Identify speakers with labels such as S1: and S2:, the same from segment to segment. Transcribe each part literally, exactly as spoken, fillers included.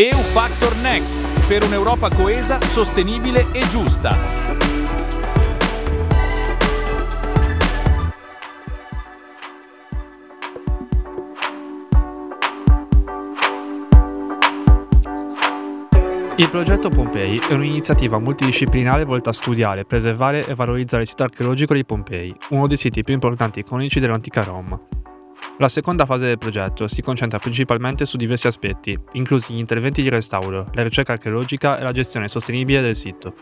S1: E U Factor Next, per un'Europa coesa, sostenibile e giusta.
S2: Il progetto Pompei è un'iniziativa multidisciplinare volta a studiare, preservare e valorizzare il sito archeologico di Pompei, uno dei siti più importanti e iconici dell'antica Roma. La seconda fase del progetto si concentra principalmente su diversi aspetti, inclusi gli interventi di restauro, la ricerca archeologica e la gestione sostenibile del sito.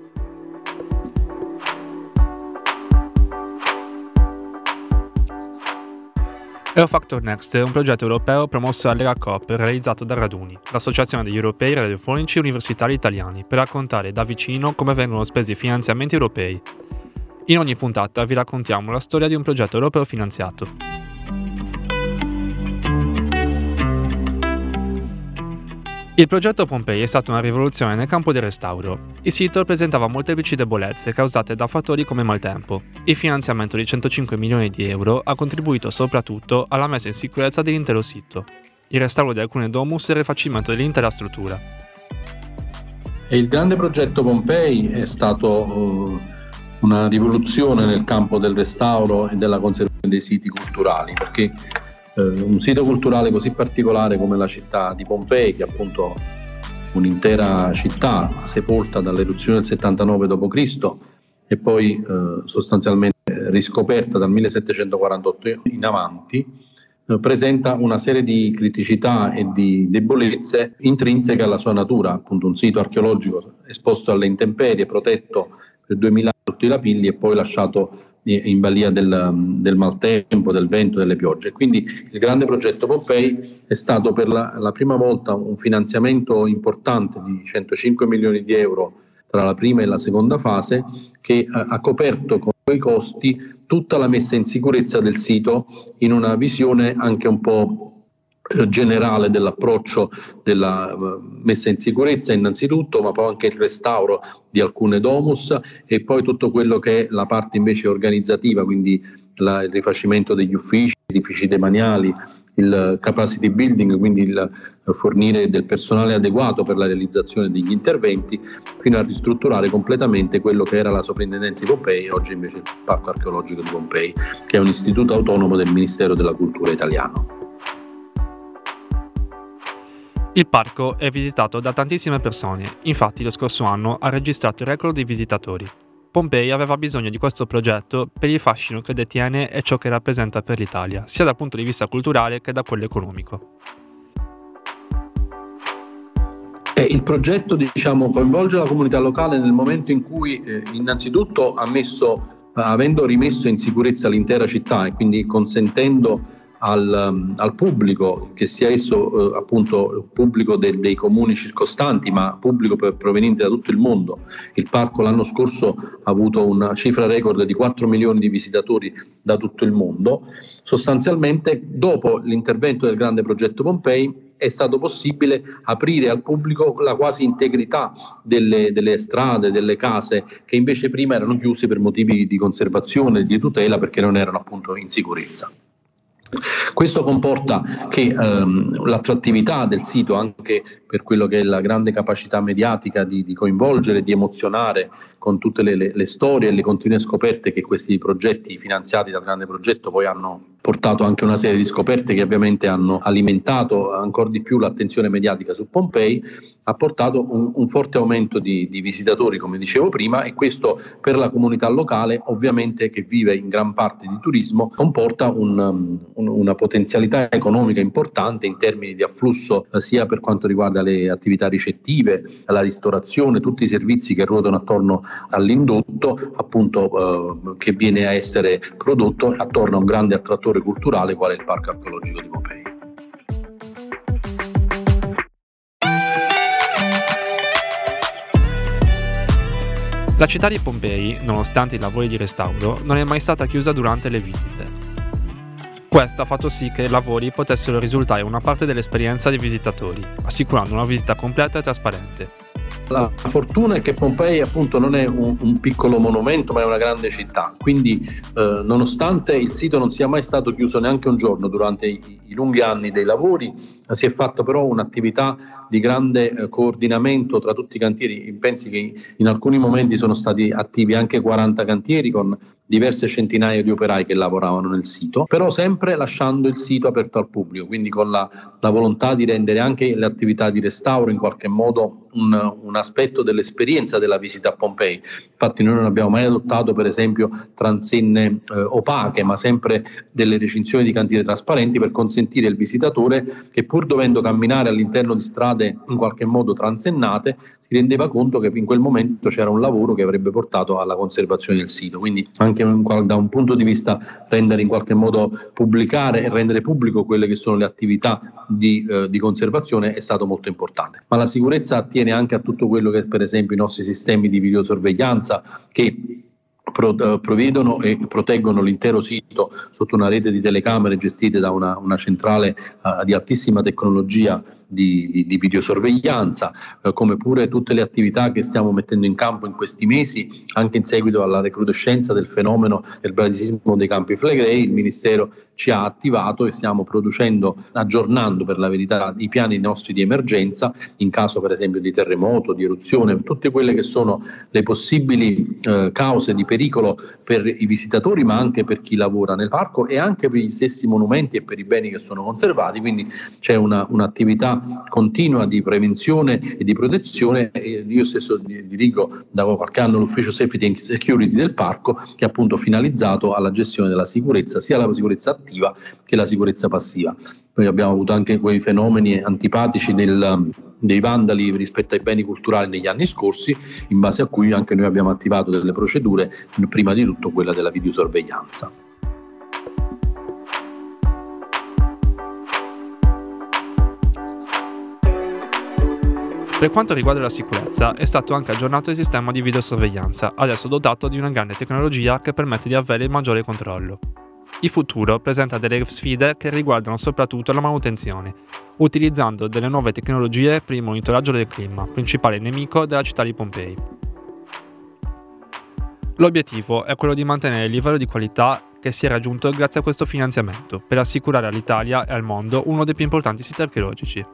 S2: E U Factor Next è un progetto europeo promosso dalla Lega Coop e realizzato da Raduni, l'associazione degli europei radiofonici universitari italiani, per raccontare da vicino come vengono spesi i finanziamenti europei. In ogni puntata vi raccontiamo la storia di un progetto europeo finanziato. Il progetto Pompei è stata una rivoluzione nel campo del restauro. Il sito presentava molteplici debolezze causate da fattori come maltempo. Il finanziamento di centocinque milioni di euro ha contribuito soprattutto alla messa in sicurezza dell'intero sito, il restauro di alcune domus e il rifacimento dell'intera struttura.
S3: E il grande progetto Pompei è stato uh, una rivoluzione nel campo del restauro e della conservazione dei siti culturali, perché un sito culturale così particolare come la città di Pompei, che è appunto un'intera città sepolta dall'eruzione del settantanove dopo Cristo e poi eh, sostanzialmente riscoperta dal millesettecentoquarantotto in avanti, eh, presenta una serie di criticità e di debolezze intrinseche alla sua natura, appunto un sito archeologico esposto alle intemperie, protetto per duemila anni sotto i lapilli e poi lasciato in balia del, del maltempo, del vento, delle piogge. Quindi il grande progetto Pompei è stato per la, la prima volta un finanziamento importante di centocinque milioni di euro tra la prima e la seconda fase, che ha, ha coperto con i costi tutta la messa in sicurezza del sito in una visione anche un po' generale dell'approccio della messa in sicurezza innanzitutto, ma poi anche il restauro di alcune domus e poi tutto quello che è la parte invece organizzativa, quindi la, il rifacimento degli uffici, gli edifici demaniali, il capacity building, quindi il fornire del personale adeguato per la realizzazione degli interventi, fino a ristrutturare completamente quello che era la Soprintendenza di Pompei, oggi invece il Parco Archeologico di Pompei, che è un istituto autonomo del Ministero della Cultura italiano.
S2: Il parco è visitato da tantissime persone, infatti lo scorso anno ha registrato il record di visitatori. Pompei aveva bisogno di questo progetto per il fascino che detiene e ciò che rappresenta per l'Italia, sia dal punto di vista culturale che da quello economico.
S3: Eh, il progetto, diciamo, coinvolge la comunità locale nel momento in cui eh, innanzitutto ha messo, avendo rimesso in sicurezza l'intera città e quindi consentendo Al, al pubblico, che sia esso eh, appunto pubblico de, dei comuni circostanti, ma pubblico per, proveniente da tutto il mondo. Il parco l'anno scorso ha avuto una cifra record di quattro milioni di visitatori da tutto il mondo. Sostanzialmente, dopo l'intervento del grande progetto Pompei, è stato possibile aprire al pubblico la quasi integrità delle, delle strade, delle case, che invece prima erano chiuse per motivi di conservazione e di tutela, perché non erano appunto in sicurezza. Questo comporta che ehm, l'attrattività del sito, anche per quello che è la grande capacità mediatica di, di coinvolgere e di emozionare con tutte le, le, le storie e le continue scoperte che questi progetti finanziati dal grande progetto poi hanno portato, anche una serie di scoperte che ovviamente hanno alimentato ancora di più l'attenzione mediatica su Pompei, ha portato un, un forte aumento di, di visitatori, come dicevo prima, e questo per la comunità locale, ovviamente, che vive in gran parte di turismo, comporta un, un, una potenzialità economica importante in termini di afflusso, eh, sia per quanto riguarda le attività ricettive, la ristorazione, tutti i servizi che ruotano attorno all'indotto, appunto, eh, che viene a essere prodotto attorno a un grande attrattore culturale quale il Parco Archeologico di Pompei.
S2: La città di Pompei, nonostante i lavori di restauro, non è mai stata chiusa durante le visite. Questo ha fatto sì che i lavori potessero risultare una parte dell'esperienza dei visitatori, assicurando una visita completa e trasparente.
S3: La fortuna è che Pompei appunto non è un, un piccolo monumento, ma è una grande città, quindi eh, nonostante il sito non sia mai stato chiuso neanche un giorno durante i, i lunghi anni dei lavori, Si è fatta però un'attività di grande eh, coordinamento tra tutti i cantieri. Pensi che in alcuni momenti sono stati attivi anche quaranta cantieri con diverse centinaia di operai che lavoravano nel sito, però sempre lasciando il sito aperto al pubblico, quindi con la, la volontà di rendere anche le attività di restauro in qualche modo un, un aspetto dell'esperienza della visita a Pompei. Infatti noi non abbiamo mai adottato per esempio transenne eh, opache, ma sempre delle recinzioni di cantiere trasparenti per consentire al visitatore che, pur dovendo camminare all'interno di strade in qualche modo transennate, si rendeva conto che in quel momento c'era un lavoro che avrebbe portato alla conservazione del sito. Quindi anche da un punto di vista rendere in qualche modo pubblicare e rendere pubblico quelle che sono le attività di, eh, di conservazione è stato molto importante. Ma la sicurezza attiene anche a tutto quello che per esempio i nostri sistemi di videosorveglianza che provvedono e proteggono l'intero sito sotto una rete di telecamere gestite da una, una centrale uh, di altissima tecnologia di, di, di videosorveglianza, uh, come pure tutte le attività che stiamo mettendo in campo in questi mesi, anche in seguito alla recrudescenza del fenomeno del bradisismo dei Campi Flegrei. Il Ministero ci ha attivato e stiamo producendo, aggiornando per la verità i piani nostri di emergenza in caso per esempio di terremoto, di eruzione, tutte quelle che sono le possibili eh, cause di pericolo per i visitatori, ma anche per chi lavora nel parco e anche per gli stessi monumenti e per i beni che sono conservati. Quindi c'è una, un'attività continua di prevenzione e di protezione. Io stesso dirigo da qualche anno l'ufficio Safety and Security del parco, che è appunto finalizzato alla gestione della sicurezza, sia la sicurezza attiva che la sicurezza passiva. Noi abbiamo avuto anche quei fenomeni antipatici del, dei vandali rispetto ai beni culturali negli anni scorsi, in base a cui anche noi abbiamo attivato delle procedure, prima di tutto quella della videosorveglianza.
S2: Per quanto riguarda la sicurezza, è stato anche aggiornato il sistema di videosorveglianza, adesso dotato di una grande tecnologia che permette di avere il maggiore controllo. Il futuro presenta delle sfide che riguardano soprattutto la manutenzione, utilizzando delle nuove tecnologie per il monitoraggio del clima, principale nemico della città di Pompei. L'obiettivo è quello di mantenere il livello di qualità che si è raggiunto grazie a questo finanziamento, per assicurare all'Italia e al mondo uno dei più importanti siti archeologici.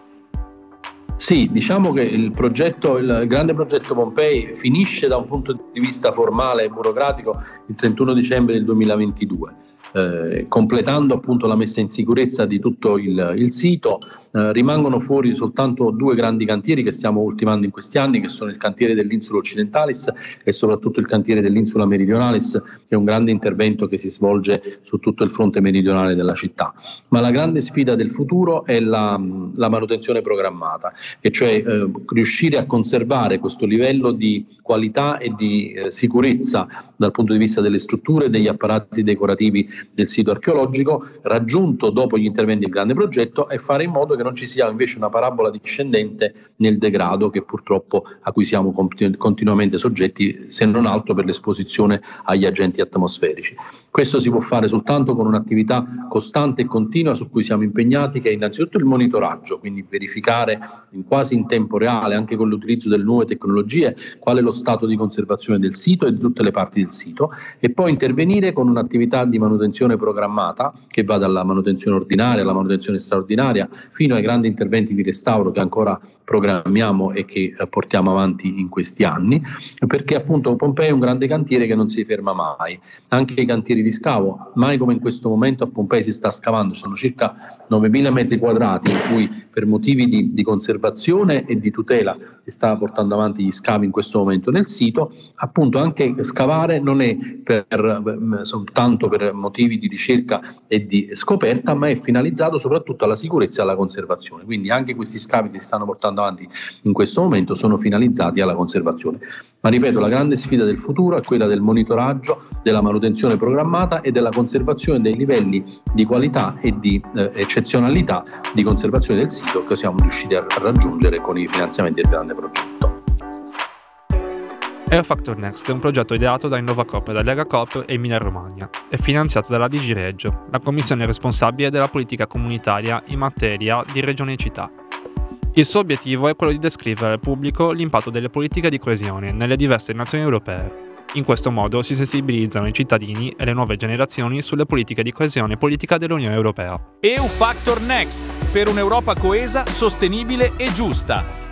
S3: Sì, diciamo che il progetto, il grande progetto Pompei finisce da un punto di vista formale e burocratico il trentuno dicembre del duemilaventidue. Eh, completando appunto la messa in sicurezza di tutto il, il sito. Eh, rimangono fuori soltanto due grandi cantieri che stiamo ultimando in questi anni, che sono il cantiere dell'Insula Occidentalis e soprattutto il cantiere dell'Insula Meridionalis, che è un grande intervento che si svolge su tutto il fronte meridionale della città. Ma la grande sfida del futuro è la, la manutenzione programmata, e cioè eh, riuscire a conservare questo livello di qualità e di eh, sicurezza dal punto di vista delle strutture e degli apparati decorativi del sito archeologico, raggiunto dopo gli interventi del grande progetto, e fare in modo che non ci sia invece una parabola discendente nel degrado che purtroppo a cui siamo continu- continuamente soggetti, se non altro per l'esposizione agli agenti atmosferici. Questo si può fare soltanto con un'attività costante e continua su cui siamo impegnati, che è innanzitutto il monitoraggio, quindi verificare in quasi in tempo reale, anche con l'utilizzo delle nuove tecnologie, qual è lo stato di conservazione del sito e di tutte le parti del sito, e poi intervenire con un'attività di manutenzione programmata che va dalla manutenzione ordinaria alla manutenzione straordinaria fino ai grandi interventi di restauro che ancora programmiamo e che eh, portiamo avanti in questi anni, perché appunto Pompei è un grande cantiere che non si ferma mai. Anche i cantieri di scavo, mai come in questo momento a Pompei si sta scavando, sono circa novemila metri quadrati in cui per motivi di, di conservazione e di tutela si sta portando avanti gli scavi in questo momento nel sito. Appunto anche scavare non è per, soltanto per motivi di ricerca e di scoperta, ma è finalizzato soprattutto alla sicurezza e alla conservazione. Quindi anche questi scavi che si stanno portando avanti in questo momento sono finalizzati alla conservazione. Ma ripeto, la grande sfida del futuro è quella del monitoraggio, della manutenzione programmata e della conservazione dei livelli di qualità e di eh, eccezionalità di conservazione del sito che siamo riusciti a raggiungere con i finanziamenti del grande progetto.
S2: Air Factor Next è un progetto ideato da InnovaCoop, da Lega Coop e Emilia Romagna. È finanziato dalla D G Regio, la commissione responsabile della politica comunitaria in materia di regioni e città. Il suo obiettivo è quello di descrivere al pubblico l'impatto delle politiche di coesione nelle diverse nazioni europee. In questo modo si sensibilizzano i cittadini e le nuove generazioni sulle politiche di coesione e politica dell'Unione Europea.
S1: E U Factor Next, per un'Europa coesa, sostenibile e giusta.